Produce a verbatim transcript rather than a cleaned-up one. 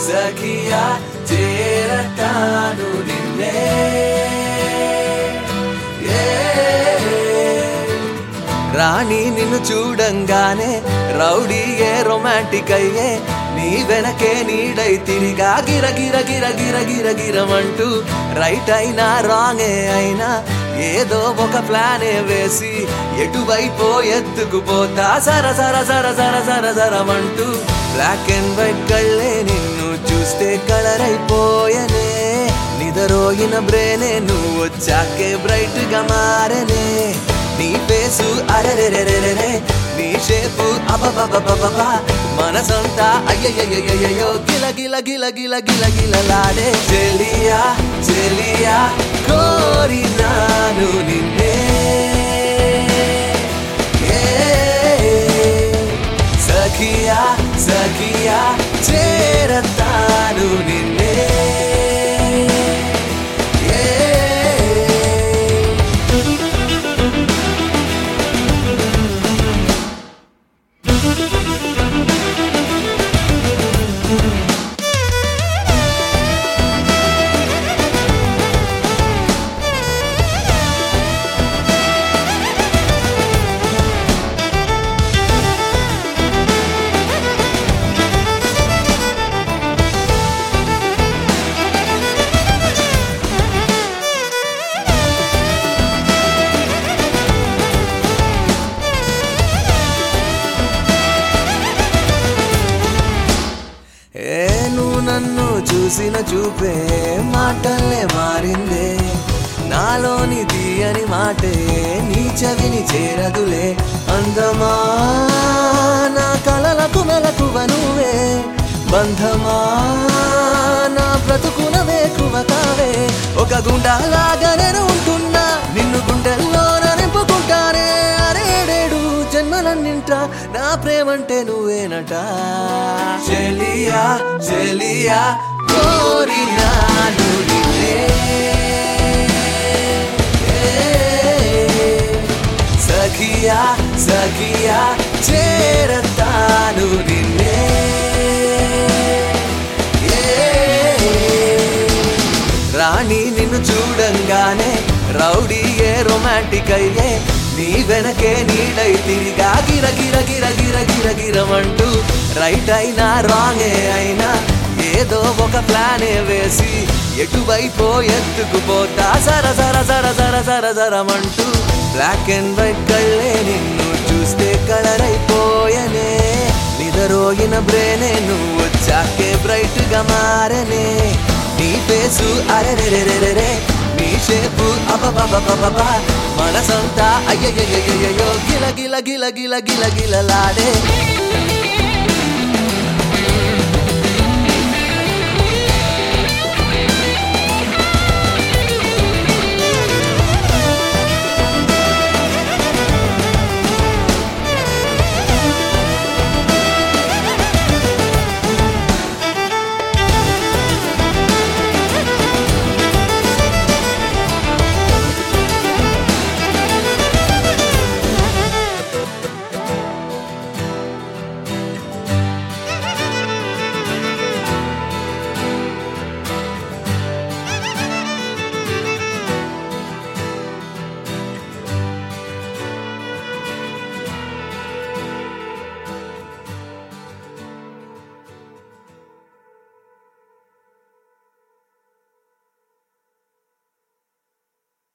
సఖియా చేరతాను నిన్నే రాణి నిన్ను చూడంగానే రౌడీ ఏ రొమాంటిక్ అయ్యే నీ వెనకే నీడై తిరిగా గిర గిర గిర గిర గిర గిరమంటూ రైట్ అయినా రాంగే అయినా ఏదో ఒక ప్లానే వేసి ఎటువైపో ఎత్తుకుపోతా సర సర సర సర సర సరమంటూ బ్లాక్ అండ్ వైట్ కళ్ళే నిన్ను చూస్తే కలర్ అయిపోయనే నిదరోగిన బ్రేనే నువ్వు వచ్చాకే బ్రైట్ గా మారనే నీ ఫేసు అరెరెరెరెరే నీ షేపు అబబబబబ మనసంతా అయ్యయ్యయ్యయ్యో గిల గిల గిల గిల గిల గిలలాడే చెలియా చెలియా కోరినాను నిన్నే సఖియా సఖియా చేరతాను నిన్నే నన్ను చూసిన చూపే మాటల్లే మారిందే నాలోని తీయని మాటే నీ చెవిని చేరదులే అందమా నా కలలకు మెలకువ నువ్వే బంధమా నా బ్రతుకున వేకువ కావే ఒక గుండాలాగా నేను ఉంటున్నా నిన్ను గుండెల్లో నింపుకుంటానే అరేడేడు జన్మలన్నింటా నా ప్రేమంటే నువ్వేనట చెలియా చెలియా కోరినాను నిన్నే సఖియా సఖియా చేరతాను నిన్నే రాణి నిన్ను చూడంగానే రౌడీ ఏ రొమాంటిక్ అయ్యే నీ వెనకే నీడై తిరిగా గిర గిర గిర గిర గిర గిరమంటూ రైట్ అయినా రాంగే అయినా ఏదో ఒక ప్లానే వేసి ఎటువైపో ఎత్తుకుపోతా సర సర సర సర సర సరమంటూ బ్లాక్ అండ్ వైట్ కళ్ళే నిన్ను చూస్తే కలర్ అయిపోయనే నిదరోగిన బ్రేనే నువ్వు వచ్చాకే బ్రైట్ గా మారనే నీ ఫేసు అరెరెరెరెరే నీ షేపు అబబబబబ మనసంతా అయ్యయ్యయ్యో గిల గిల గిల గిల గిల గిలలాడే